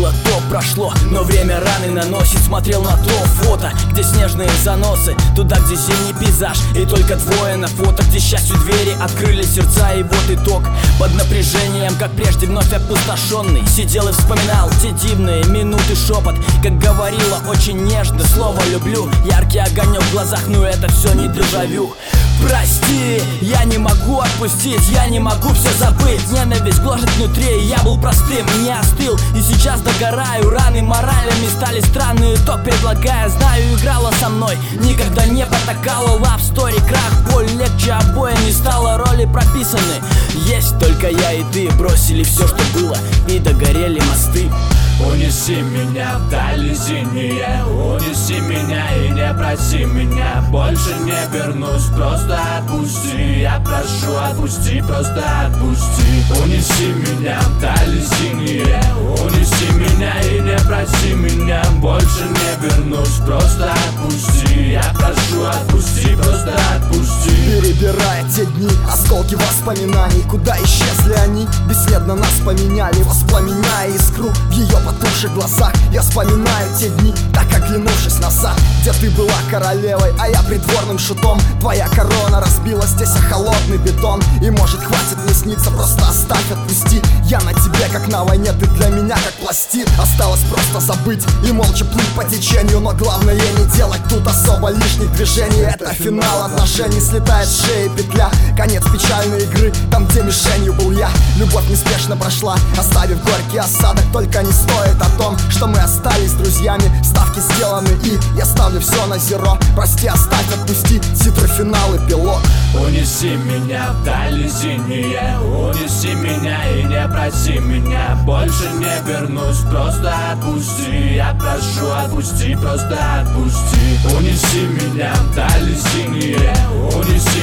было, то прошло, но время раны наносит. Смотрел на то фото, где снежные заносы, туда, где зимний пейзаж, и только двое на фото, где счастью двери открыли сердца. И вот итог, под напряжением, как прежде, вновь опустошенный, сидел и вспоминал те дивные минуты, шепот, как говорила очень нежно слово «люблю». Яркий огонек в глазах, но это все не дежавю. Прости, я не могу отпустить, я не могу все забыть. Ненависть гложет внутри, я был простым, не остыл. И сейчас догораю, раны моральными стали странный итог. Предлагая, знаю, играла со мной, никогда не потакала. Love story, крах, боль, легче обоим не стало, роли прописаны. Есть только я и ты, бросили все, что было, и догорели мосты. Унеси меня вдали синие, унеси меня и не проси меня. Больше не вернусь, просто отпусти. Я прошу, отпусти, просто отпусти. Унеси меня вдали синие, унеси меня и не проси меня. Больше не вернусь, просто отпусти. Я прошу, отпусти, просто отпусти. Перебирая те дни, осколки воспоминаний, куда исчезли они? Бесследно нас поменяли, воспламеняя искру в ее потухших глазах. Я вспоминаю те дни, так оглянувшись назад, где ты была королевой, а я придворным шутом. Твоя корона разбилась здесь о холодный бетон. И может хватит мне сниться, просто оставь, отпусти. Я на тебе как на войне, ты для меня как пластид. Осталось просто забыть и молча плыть по течению. Но главное не делать тут особо лишних движений. Это финал отношений, слетает с шеи петля. Конец печальной игры, там где мишенью был я. Любовь неспешно прошла, оставив горький осадок. Только не стоит о том, что мы остались друзьями. Ставки сделаны и я ставлю все на зеро. Прости, оставь, отпусти, титры, финал, эпилог. Унеси меня вдали синие, унеси меня и не проси меня. Больше не вернусь, просто отпусти. Я прошу, отпусти, просто отпусти. Унеси меня вдали синие, унеси